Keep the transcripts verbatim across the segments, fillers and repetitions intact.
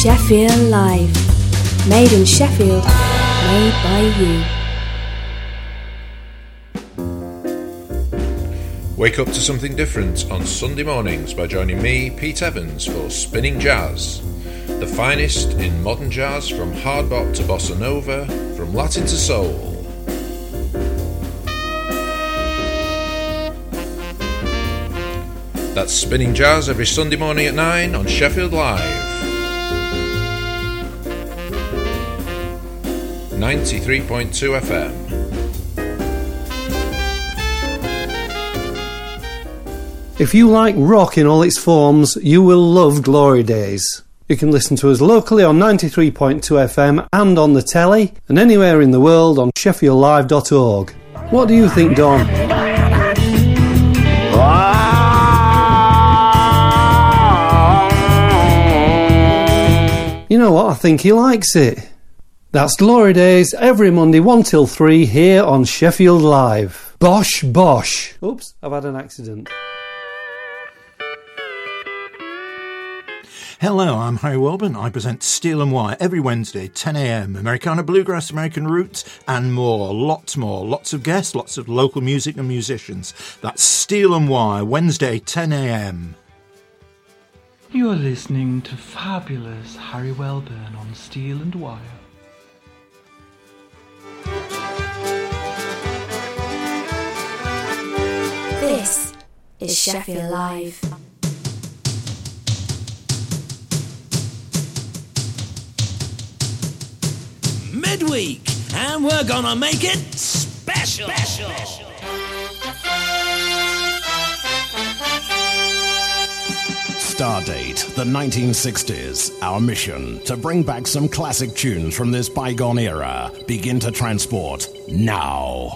Sheffield Live. Made in Sheffield, made by you. Wake up to something different on Sunday mornings by joining me, Pete Evans, for Spinning Jazz. The finest in modern jazz, from hard bop to bossa nova, from Latin to soul. That's Spinning Jazz every Sunday morning at nine on Sheffield Live. ninety-three point two F M. If you like rock in all its forms, you will love Glory Days. You can listen to us locally on ninety-three point two F M and on the telly, and anywhere in the world on sheffield live dot org. What do you think, Don? You know what? I think he likes it. That's Glory Days every Monday one till three here on Sheffield Live. Bosh, bosh. Oops, I've had an accident. Hello, I'm Harry Welburn. I present Steel and Wire every Wednesday, ten a m. Americana Bluegrass, American Roots, and more. Lots more. Lots of guests, lots of local music and musicians. That's Steel and Wire, Wednesday, ten a m. You are listening to fabulous Harry Welburn on Steel and Wire. This is Sheffield Live. Midweek, and we're gonna make it special. special. Stardate, the nineteen sixties. Our mission, to bring back some classic tunes from this bygone era. Begin to transport now.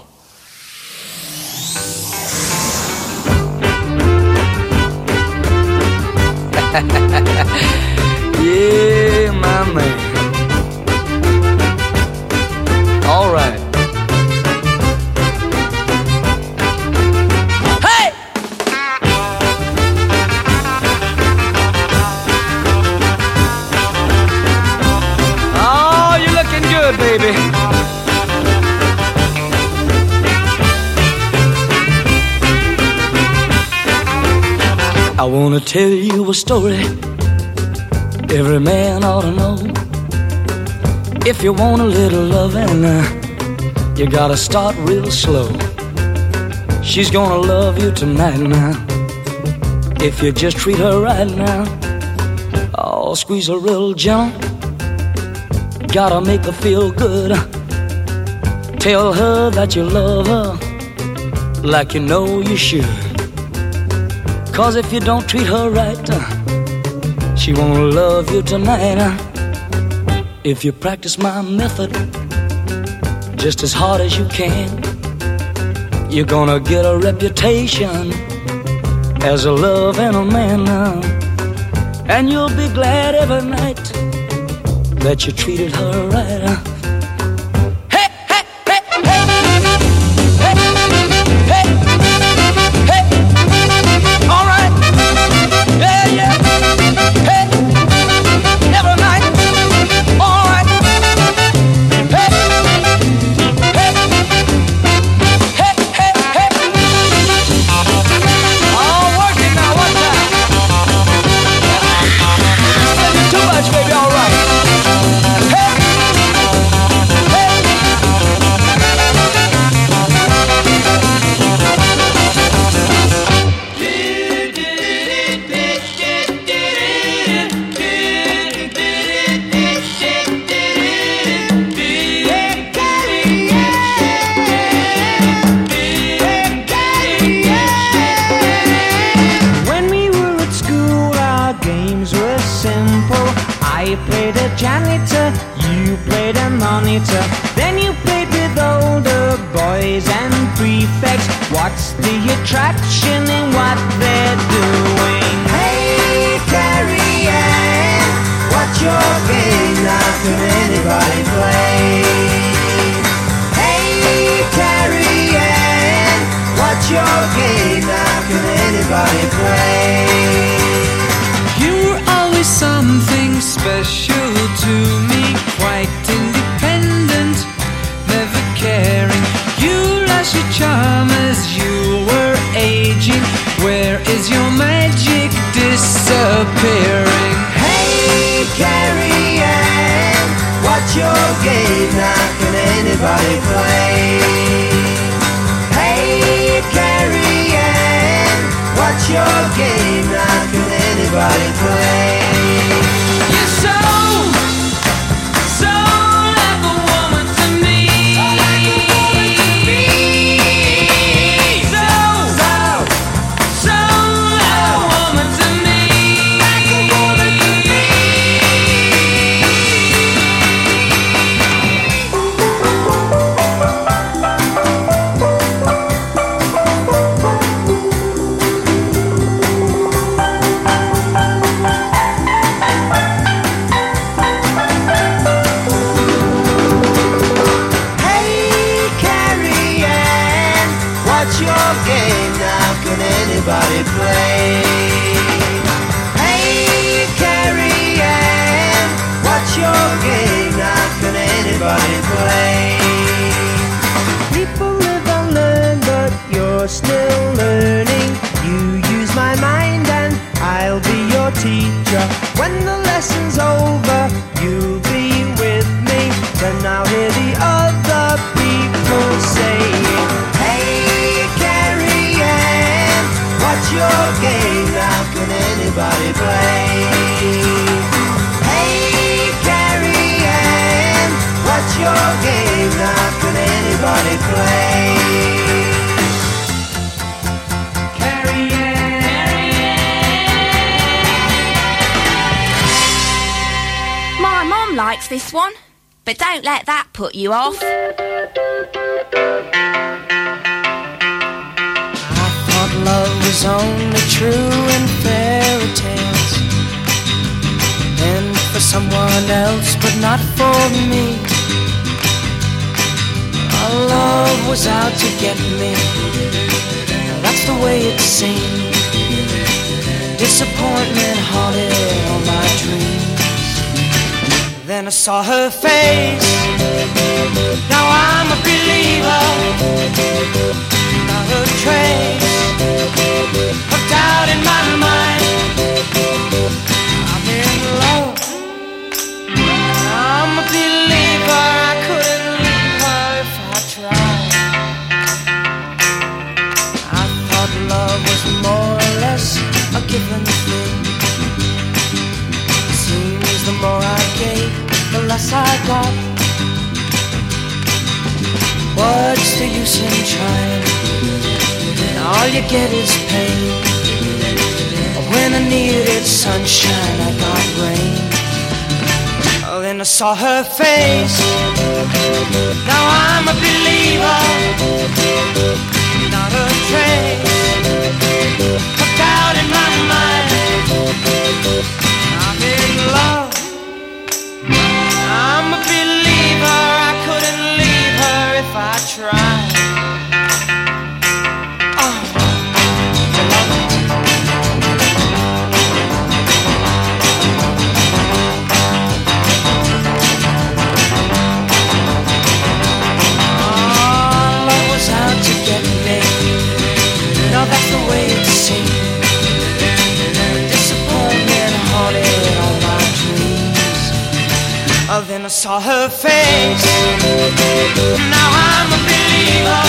Yeah, my man. All right. Hey! Oh, you're looking good, baby. I wanna tell you a story every man ought to know. If you want a little loving, uh, you gotta start real slow. She's gonna love you tonight now, if you just treat her right now. Oh, squeeze her real gentle, gotta make her feel good. Tell her that you love her like you know you should. Cause if you don't treat her right, uh, she won't love you tonight. uh. If you practice my method just as hard as you can, you're gonna get a reputation as a love and a man now. And you'll be glad every night that you treated her right. uh. Then you played with older boys and prefects. What's the attraction in what they're doing? Hey, Carrie Ann, what's your game? Now can anybody play? Hey, Carrie Ann, what's your game? Now can anybody play? You're always something special to me, quite independent, never caring. You lost your charm as you were aging. Where is your magic disappearing? Hey, Carrie Ann, what's your game? Now can anybody play? Hey, Carrie Ann, what's your game? Now can anybody play? You're so, so like a woman to me. So, so, so like a woman to me. Like a woman to me. Anybody play? Hey, Carrie Ann, what's your game? Now can anybody play? People live and learn, but you're still learning. You use my mind and I'll be your teacher. When the lesson's over, you'll be with me. Then I'll hear the other people saying, hey, Carrie Ann, what's your game? Now can anybody play? Hey, Carrie Ann, what's your game? Now can anybody play? Carrie Ann. My mum likes this one, but don't let that put you off. Love was only true in fairy tales, and for someone else, but not for me. Our love was out to get me, that's the way it seemed. Disappointment haunted all my dreams. Then I saw her face, now I'm a believer. Not a trace of doubt in my mind. I'm in love, I'm a believer. I couldn't leave her if I tried. I thought love was more or less a given thing. Seems the more I gave, the less I got. What's the use in trying? All you get is pain. When I needed sunshine, I got rain. Oh, then I saw her face. Now I'm a believer. Not a trace of doubt in my mind. I'm in love, I'm a believer. I couldn't leave her if I tried. Now that's the way it seemed. Disappointment haunted all my dreams. Oh, then I saw her face. Now I'm a believer.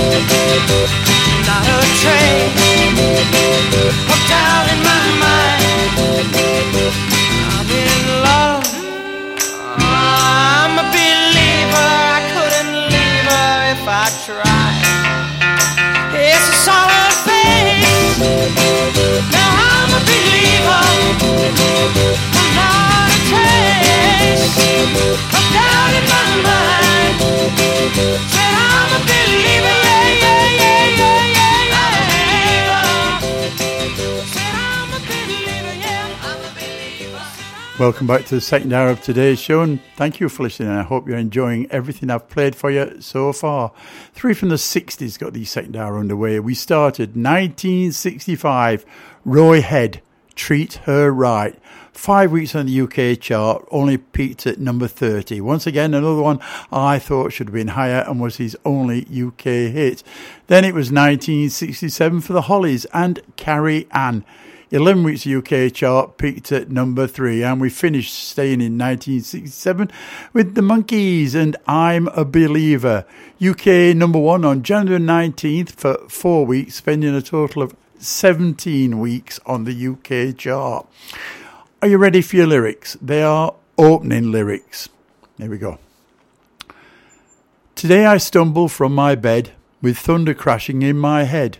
Not a trace of doubt in my mind. I'm in love, I'm a believer. I couldn't leave her if I tried. Yes, I saw her face. Now I'm a believer. I'm not a trace of doubt in my mind. Said I'm a believer. Yeah, yeah, yeah, yeah, yeah, yeah. Said I'm a believer. Yeah, I'm a believer. Welcome back to the second hour of today's show, and thank you for listening. I hope you're enjoying everything I've played for you so far. Three from the sixties got the second hour underway. We started nineteen sixty-five, Roy Head, Treat Her Right. Five weeks on the U K chart, only peaked at number thirty. Once again, another one I thought should have been higher and was his only U K hit. Then it was nineteen sixty-seven for the Hollies and Carrie Ann. eleven weeks U K chart, peaked at number three, and we finished staying in nineteen sixty-seven with the Monkees and I'm a Believer. U K number one on January nineteenth for four weeks, spending a total of seventeen weeks on the U K chart. Are you ready for your lyrics? They are opening lyrics. Here we go. Today I stumble from my bed with thunder crashing in my head.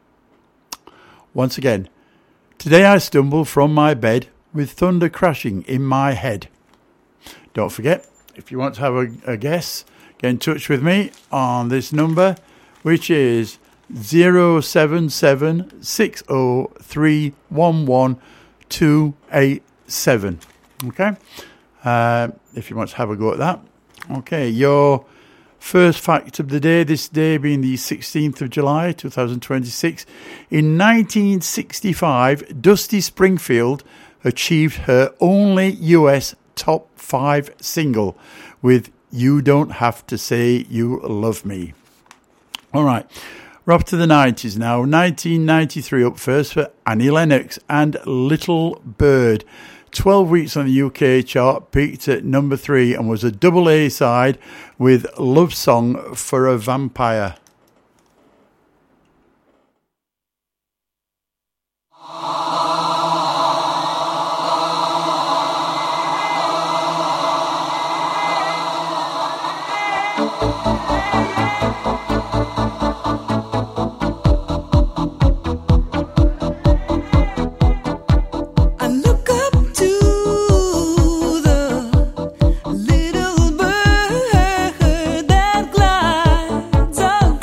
Once again. Today I stumble from my bed with thunder crashing in my head. Don't forget, if you want to have a, a guess, get in touch with me on this number, which is zero seven seven six zero three one one two eight seven. Okay? Uh, if you want to have a go at that. Okay, your first fact of the day, this day being the sixteenth of July two thousand twenty-six. In nineteen sixty-five, Dusty Springfield achieved her only U S top five single with You Don't Have to Say You Love Me. All right, we're up to the nineties now. nineteen ninety-three up first for Annie Lennox and Little Bird. twelve weeks on the U K chart, peaked at number three and was a double A side with Love Song for a Vampire. Little bird that glides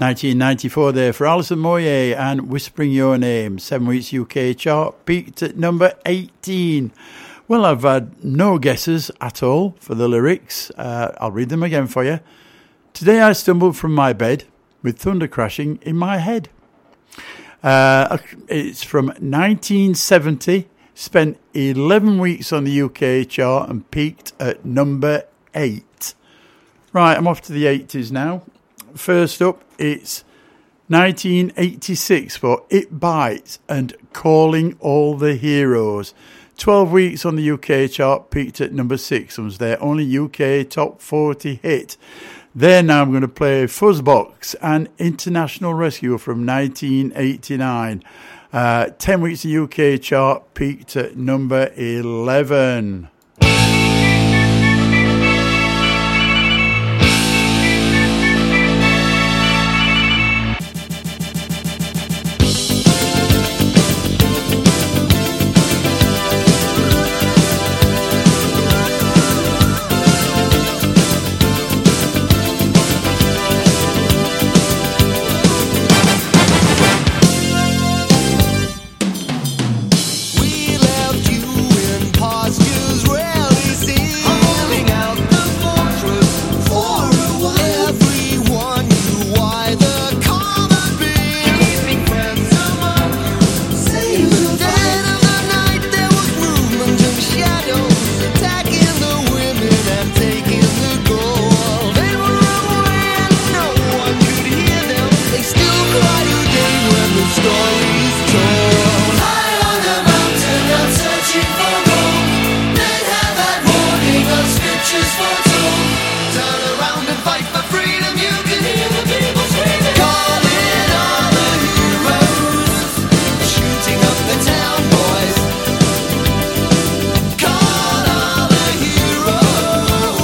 nineteen ninety-four there for Alison Moyet and Whispering Your Name. Seven weeks U K chart, peaked at number eighteen. Well, I've had no guesses at all for the lyrics. Uh, I'll read them again for you. Today I stumbled from my bed with thunder crashing in my head. Uh, it's from nineteen seventy, spent eleven weeks on the U K chart and peaked at number eight. Right, I'm off to the eighties now. First up, it's nineteen eighty-six for It Bites and Calling All the Heroes. twelve weeks on the U K chart, peaked at number six, and was their only U K top forty hit. Then now I'm going to play Fuzzbox and International Rescue from nineteen eighty-nine. Uh, ten weeks the U K chart, peaked at number eleven. We left you in pastures rarely seen. Holding out the fortress for a while. Everyone knew why the common being. Keeping friends among you, save the dead of the night. There was movement of shadows, attacking the women and taking the gold. They were away and no one could hear them. They still cry today when the story's told. High on a mountain, I'm searching for gold. Men have had warning of scriptures foretold. Turn around and fight for freedom. You can hear the people screaming. Calling all the heroes, shooting up the town, boys. Call all the heroes.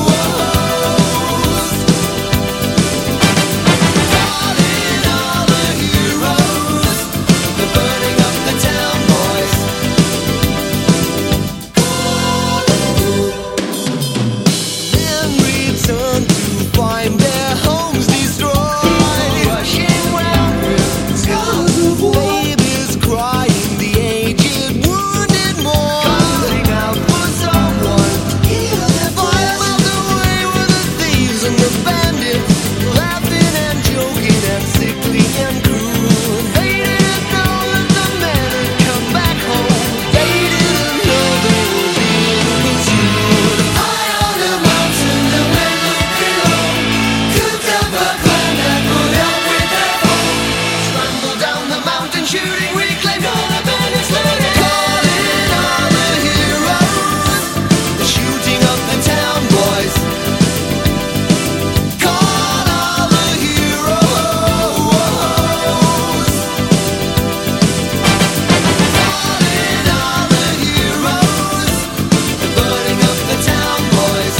Calling all the heroes. They're burning up the town, boys. Men return to find their homes destroyed. Rushing round with scars of war. Babies crying, the aged wounded mourn. Calling out for someone, hear their voice. Miles away were the thieves and the bandits, laughing and joking and sickly and cruel. They didn't know that the men had come back home. They didn't know they were being pursued. High on the mountain, the men looked below. Cooked up a plan that would help with their foe. Scrambled down the mountain, shooting, reclaimed all the bandits looted. Calling all the heroes, shooting up the town, boys. Call all the heroes. Calling all the heroes, burning up the town, boys.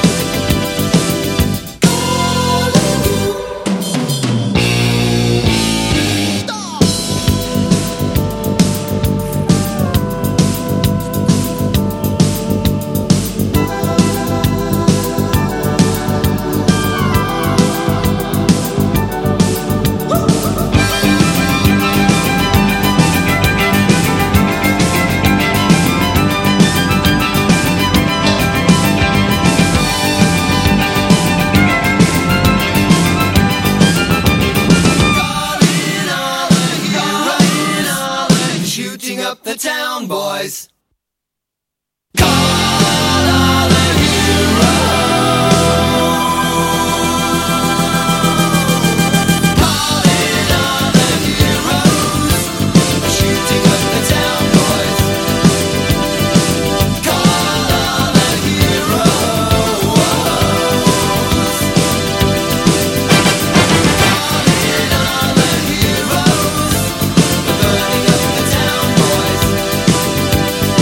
Calling all the heroes, shooting up the town, boys. Call all the heroes. Calling all the heroes, shooting up the town, boys. Call all the heroes. Calling all the heroes, burning up the town, boys.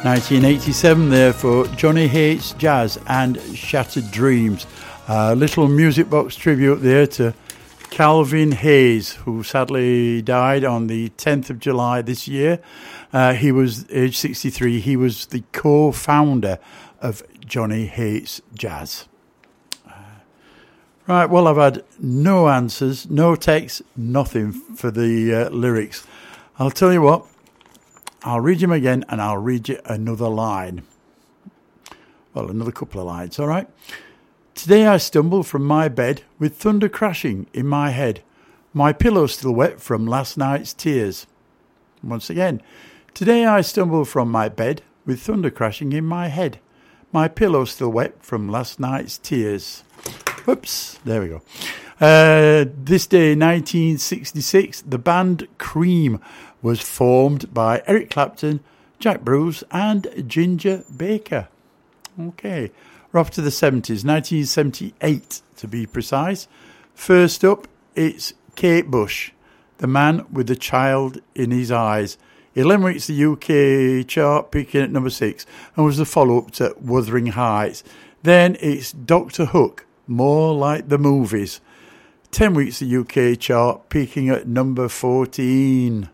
nineteen eighty-seven there for Johnny Hates Jazz and Shattered Dreams. A uh, little music box tribute there to Calvin Hayes, who sadly died on the tenth of July this year. Uh, he was age sixty-three. He was the co-founder of Johnny Hates Jazz. Uh, right, well, I've had no answers, no text, nothing for the uh, lyrics. I'll tell you what, I'll read them again and I'll read you another line. Well, another couple of lines, all right? Today I stumble from my bed with thunder crashing in my head. My pillow still wet from last night's tears. Once again, today I stumble from my bed with thunder crashing in my head. My pillow still wet from last night's tears. Whoops, there we go. Uh, this day, nineteen sixty-six, the band Cream was formed by Eric Clapton, Jack Bruce and Ginger Baker. Okay. We're off to the seventies, nineteen seventy-eight to be precise. First up, it's Kate Bush, The Man with the Child in His Eyes. eleven weeks the U K chart, peaking at number six, and was the follow-up to Wuthering Heights. Then it's Doctor Hook, More Like the Movies. ten weeks the U K chart, peaking at number fourteen.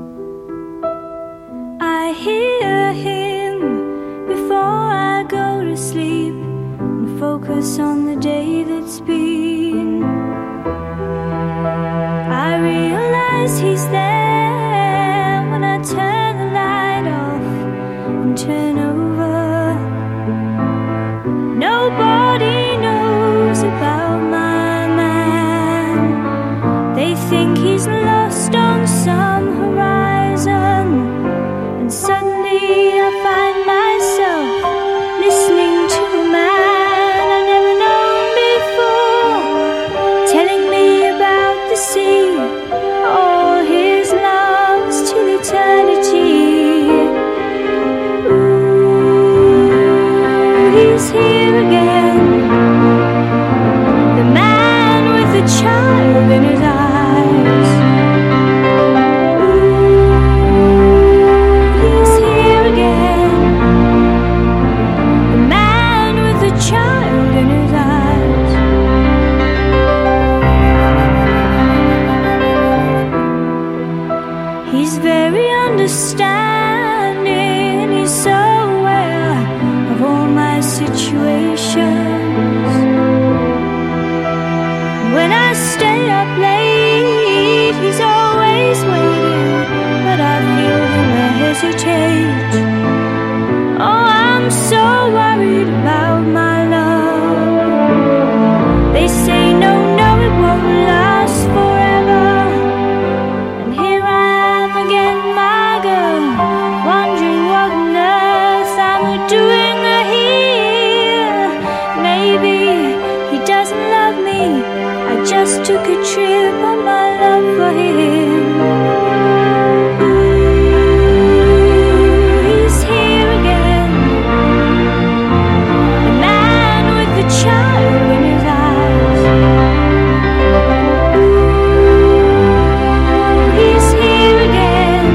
I hear him before I go to sleep and focus on the day that's been. I realize he's there when I turn the light off and turn over. Nobody knows about my man. They think he's lost on some horizon. And suddenly I find myself listening to a man I've never known before, telling me about the sea, all his loves till eternity. Ooh, he's here again, the man with the child in his eyes. Understanding, he's so aware of all my situations. When I stay up late, he's always waiting, but I feel him hesitate. Oh, I'm so worried about my love. They say no, no, it won't last forever. And here I am again, my girl, wondering what on earth I'm doing here. Maybe he doesn't love me, I just took a trip on my love for him. Ooh, he's here again, the man with the child in his eyes. Ooh, he's here again,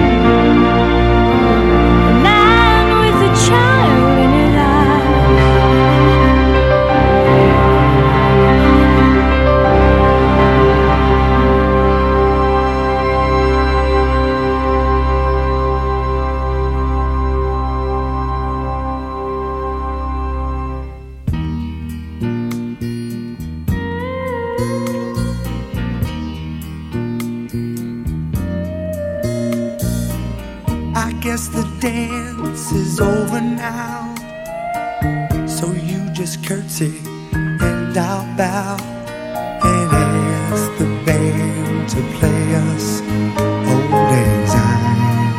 the man with the child in his I guess the dance is over now, so you just curtsy and I'll bow and ask the band to play us Old Lang Syne.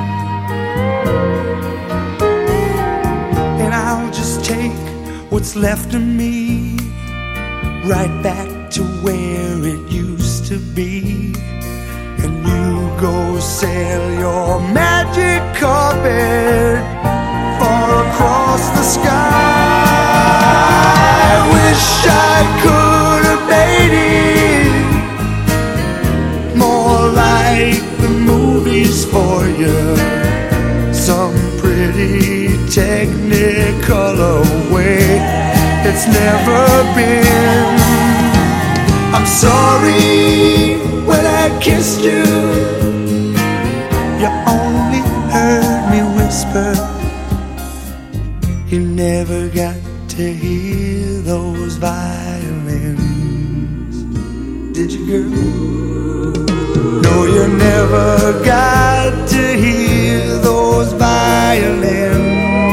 And I'll just take what's left of me right back to where it used to be. And you go sail your magic carpet far across the sky. I wish I could have made it more like the movies for you. Some pretty way it's never been. I'm sorry when I kissed you, you only heard me whisper. You never got to hear those violins, did you, girl? No, you never got to hear those violins.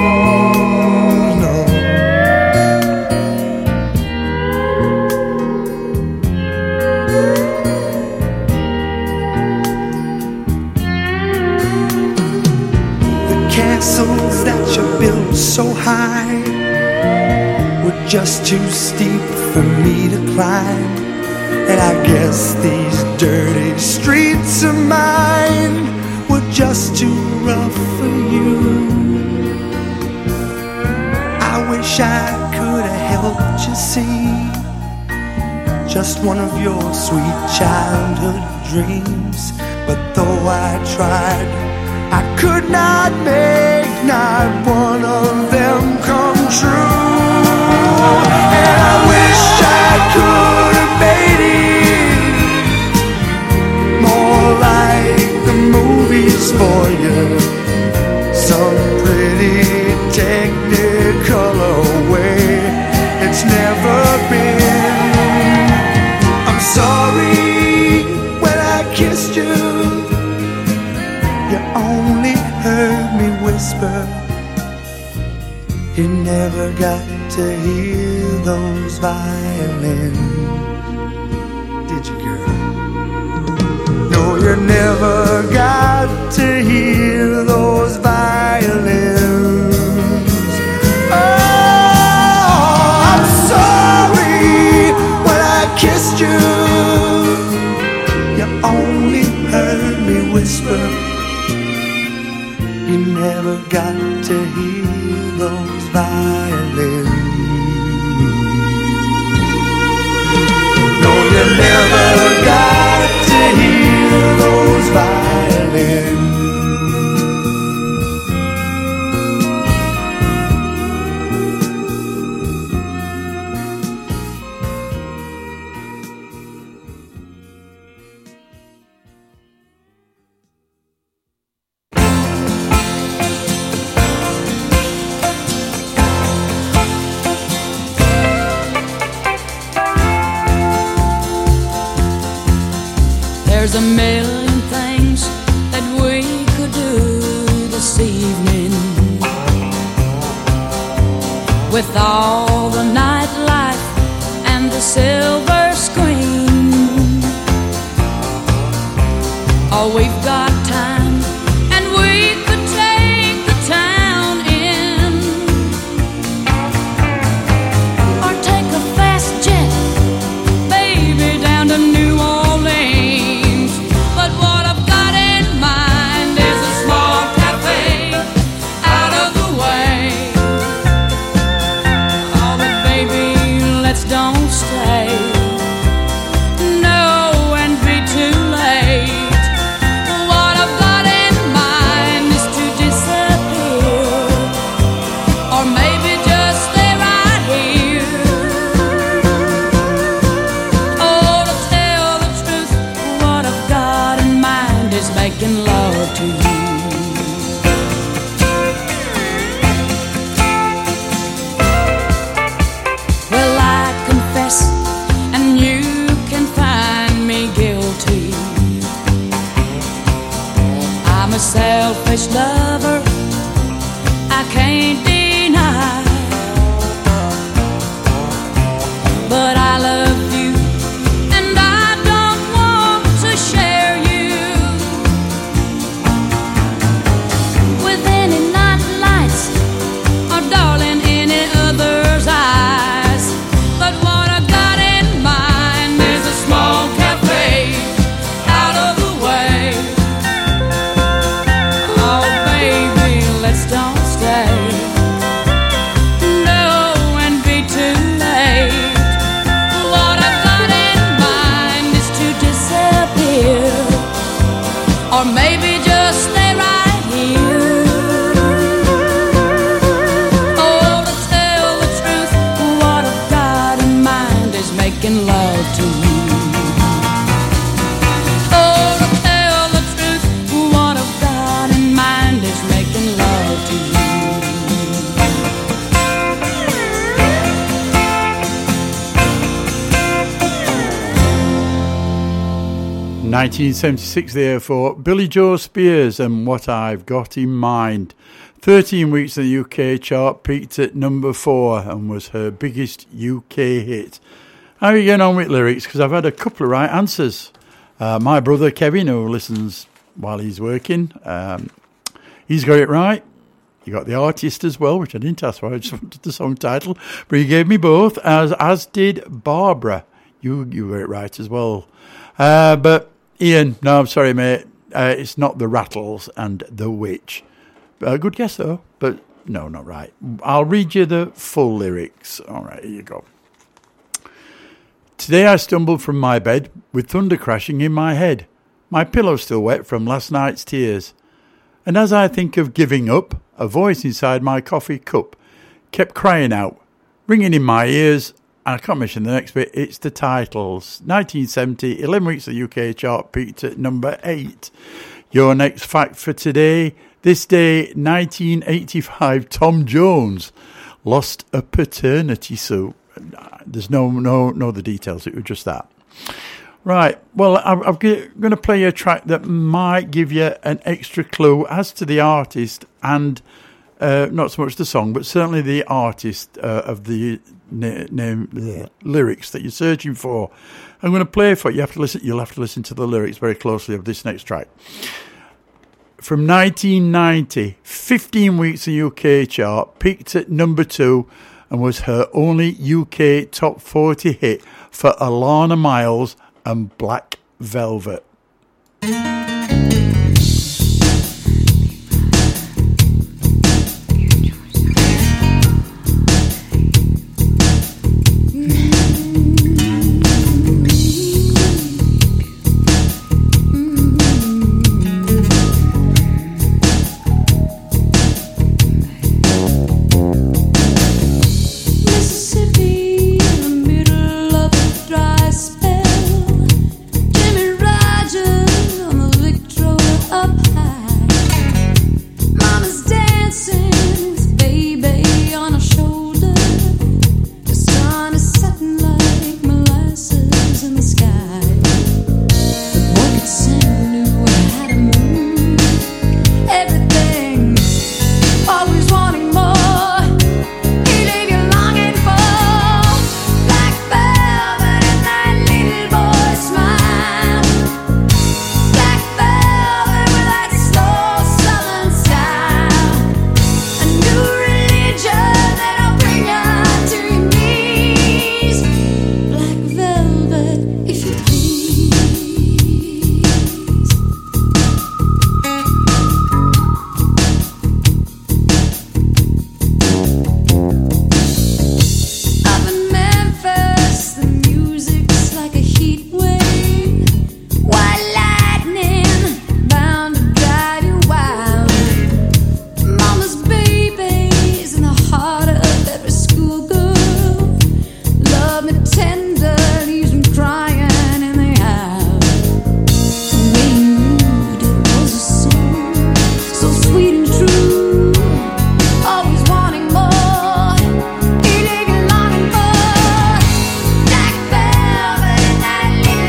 Castles that you built so high were just too steep for me to climb. And I guess these dirty streets of mine were just too rough for you. I wish I could have helped you see just one of your sweet childhood dreams. But though I tried, I could not make not one of them come true. And I wish I could have made it more like the movies for you, some pretty technicolor way it's never been. I'm sorry when I kissed you, you only heard me whisper. You never got to hear those violins, did you, girl? No, you never got to hear those violins. Oh, I'm sorry when I kissed you, you only heard me whisper. You never got to hear those violins. No, you never got to hear those violins. There's a million things that we could do this evening, with all the nightlife and the silver screen. Oh, we've got time and we could take the town in, or take a fast jet, baby, down to New Orleans. Selfish lover, I can't deny, but I love you and I don't want to share you with any night lights or darling any other's eyes. But what I got in mind is a small cafe out of the way. Don't stay, no, and be too late. What I've got in mind is to disappear, or maybe just stay right here. Oh, to tell the nineteen seventy-six there for Billy Joe Spears and What I've Got in Mind. thirteen weeks in the U K chart, peaked at number four and was her biggest U K hit. How are you getting on with lyrics? Because I've had a couple of right answers. Uh, my brother Kevin, who listens while he's working, um, he's got it right. You got the artist as well, which I didn't ask for. I just wanted the song title, but he gave me both, as as did Barbara. You you got it right as well. Uh, but Ian, no, I'm sorry, mate. Uh, it's not the Rattles and the Witch. Uh, good guess though, but no, not right. I'll read you the full lyrics. All right, here you go. Today I stumbled from my bed with thunder crashing in my head. My pillow still wet from last night's tears. And as I think of giving up, a voice inside my coffee cup kept crying out, ringing in my ears. And I can't mention the next bit. It's the titles. nineteen seventy, eleven weeks of the U K chart, peaked at number eight. Your next fact for today. This day, nineteen eighty-five, Tom Jones lost a paternity suit. There's no no no other details. It was just that. Right. Well, I'm, I'm going to play a track that might give you an extra clue as to the artist and uh, not so much the song, but certainly the artist uh, of the na- name the lyrics that you're searching for. I'm going to play it for you. You have to listen. You'll have to listen to the lyrics very closely of this next track. From nineteen ninety, fifteen weeks in the U K chart, peaked at number two, and was her only U K top forty hit for Alana Miles and Black Velvet. Black velvet and that little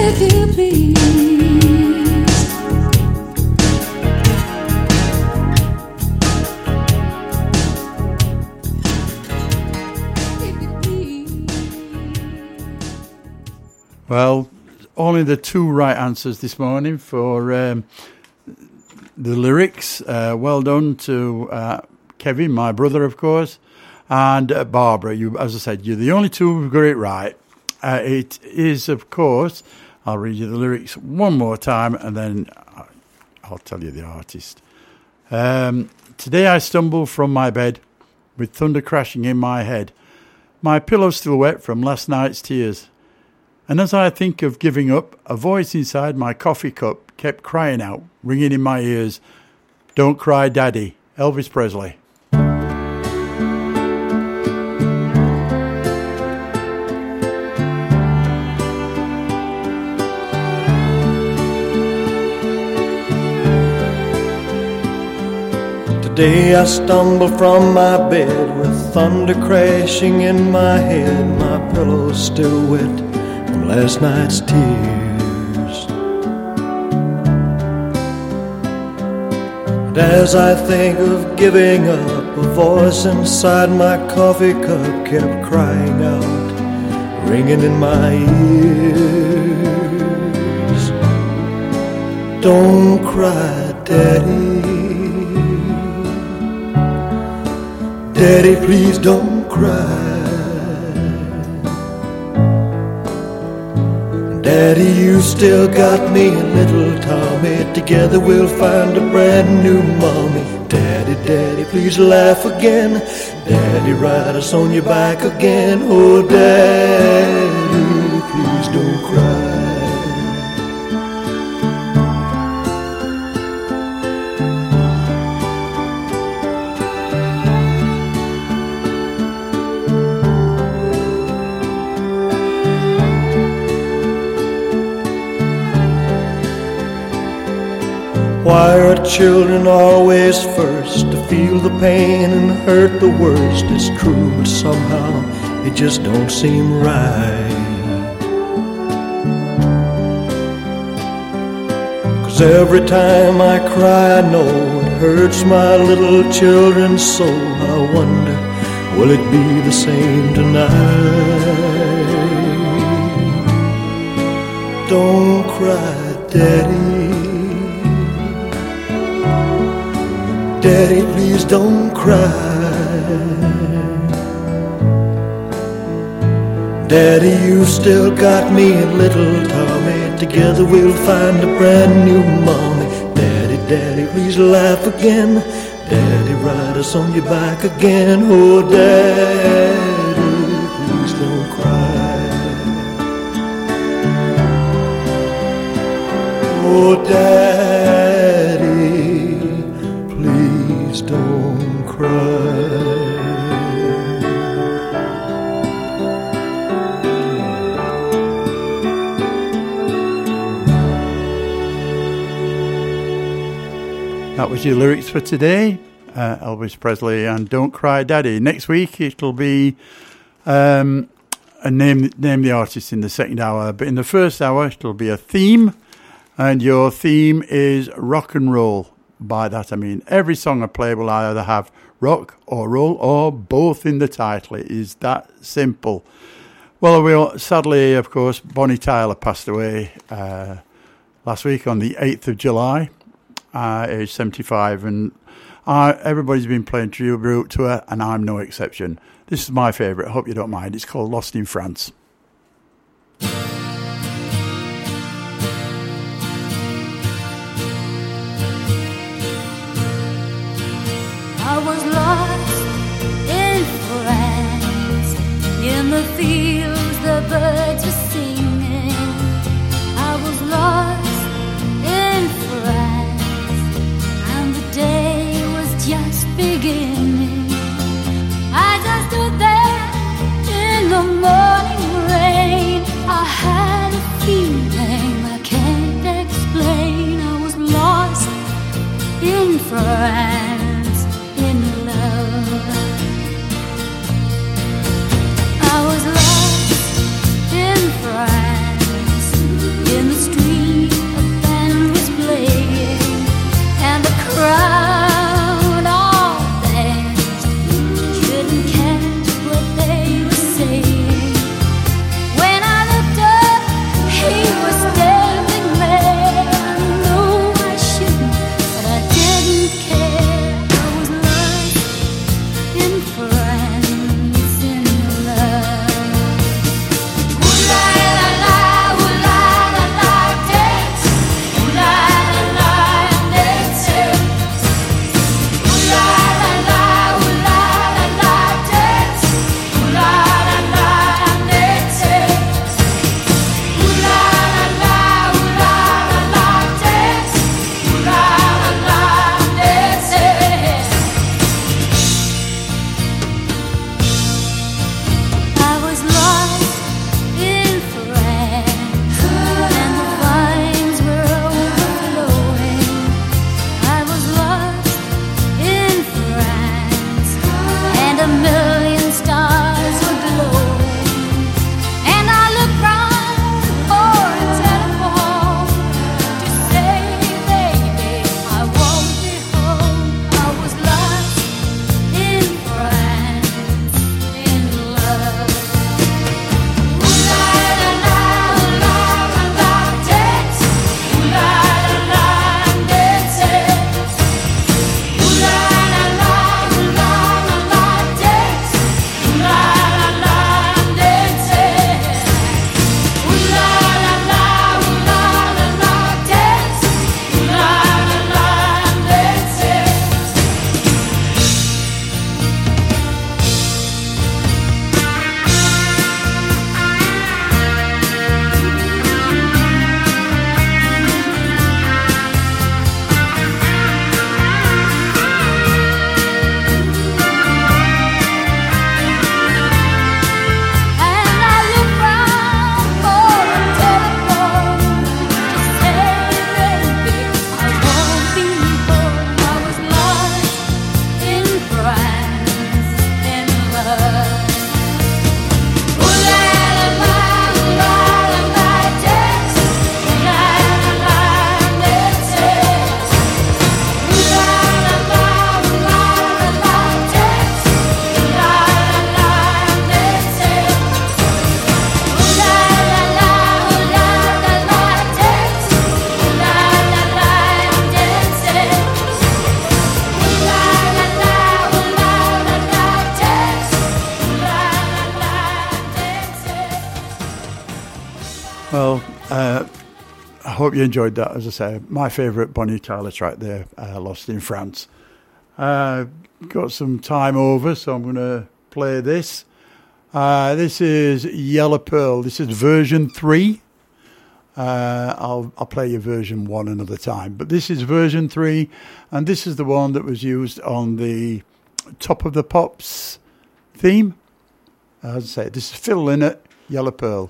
if you please. Well, only the two right answers this morning for um, the lyrics. Uh, well done to uh, Kevin, my brother, of course, and uh, Barbara. You, as I said, you're the only two who got it right. Uh, it is, of course, I'll read you the lyrics one more time, and then I'll tell you the artist. Um, Today I stumble from my bed with thunder crashing in my head. My pillow still wet from last night's tears. And as I think of giving up, a voice inside my coffee cup kept crying out, ringing in my ears, "Don't cry, Daddy," Elvis Presley. Today I stumble from my bed with thunder crashing in my head. My pillow's still wet from last night's tears. And as I think of giving up, a voice inside my coffee cup kept crying out, ringing in my ears. Don't cry, Daddy. Daddy, please don't cry. Daddy, you still got me and little Tommy. Together we'll find a brand new mommy. Daddy, Daddy, please laugh again. Daddy, ride us on your back again. Oh, Daddy, please don't cry. Why are children always first to feel the pain and hurt the worst? It's true, but somehow it just don't seem right. 'Cause every time I cry I know it hurts my little children's soul. I wonder, will it be the same tonight? Don't cry, Daddy. Daddy, please don't cry. Daddy, you still got me and little Tommy. Together we'll find a brand new mommy. Daddy, Daddy, please laugh again. Daddy, ride us on your back again. Oh, Daddy, please don't cry. Oh, Daddy, please don't cry. That was your lyrics for today, uh, Elvis Presley and Don't Cry, Daddy. Next week it'll be um, a name name the artist in the second hour, but in the first hour it'll be a theme, and your theme is rock and roll. By that I mean every song I play will either have rock or roll or both in the title. It is that simple. Well, we all, sadly, of course, Bonnie Tyler passed away uh, last week on the eighth of July, uh, age seventy-five, and I, everybody's been playing tribute to her, and I'm no exception. This is my favourite, I hope you don't mind. It's called Lost in France. I was lost in France, in the fields the birds were singing. I was lost in France, and the day was just beginning. I just stood there in the morning Uh, I hope you enjoyed that. As I say, my favourite Bonnie Tyler track there, uh, Lost in France. Uh, got some time over, so I'm going to play this. Uh, this is Yellow Pearl. This is version three. Uh, I'll, I'll play you version one another time. But this is version three, and this is the one that was used on the Top of the Pops theme. As I say, this is Phil Lynott, Yellow Pearl.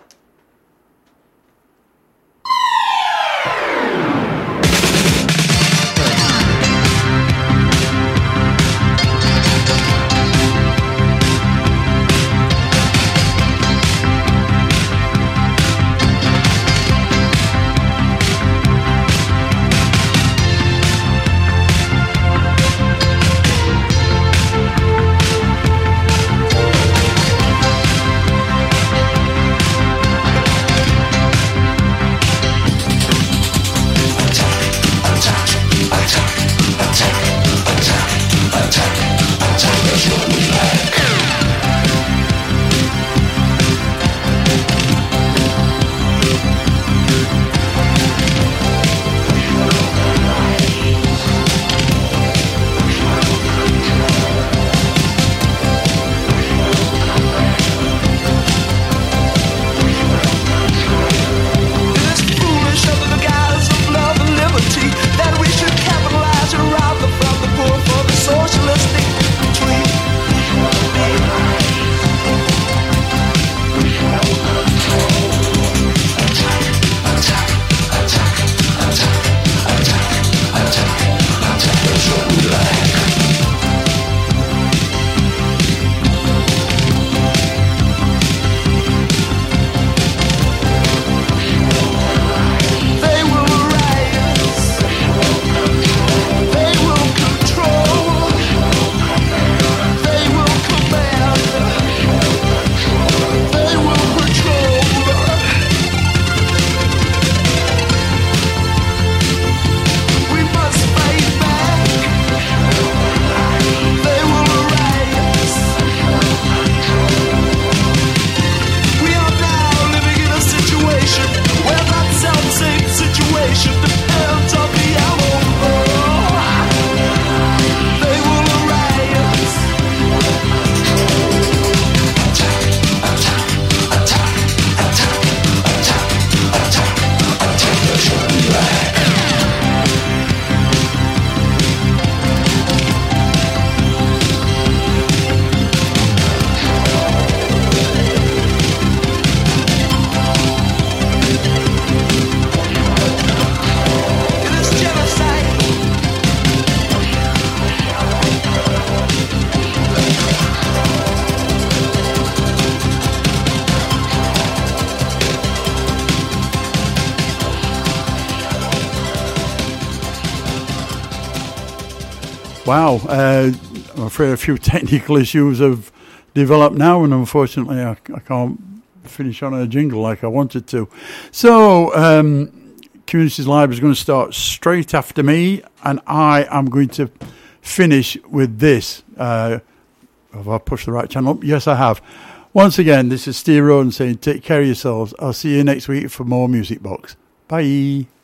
Wow, uh, I'm afraid a few technical issues have developed now, and unfortunately I, I can't finish on a jingle like I wanted to. So, um, Communities Live is going to start straight after me, and I am going to finish with this. Uh, have I pushed the right channel up? Yes, I have. Once again, this is Steve Roden saying take care of yourselves. I'll see you next week for more Music Box. Bye.